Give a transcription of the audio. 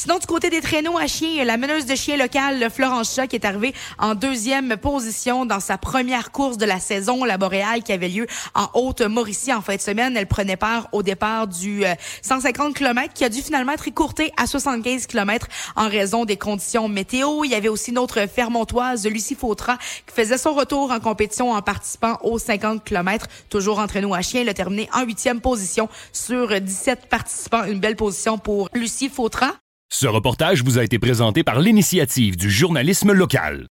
Sinon, du côté des traîneaux à chiens, la meneuse de chien locale Florence Chat qui est arrivée en deuxième position dans sa première course de la saison, la Boréale, qui avait lieu en Haute-Mauricie en fin de semaine. Elle prenait part au départ du 150 km qui a dû finalement être écourté à 75 km en raison des conditions météo. Il y avait aussi notre Fermontoise, Lucie Fautra, qui faisait son retour en compétition en participant aux 50 km. Toujours en traîneau à chien, elle a terminé en 8e position sur 17 participants. Une belle position pour Lucie Fautra. Ce reportage vous a été présenté par l'Initiative du journalisme local.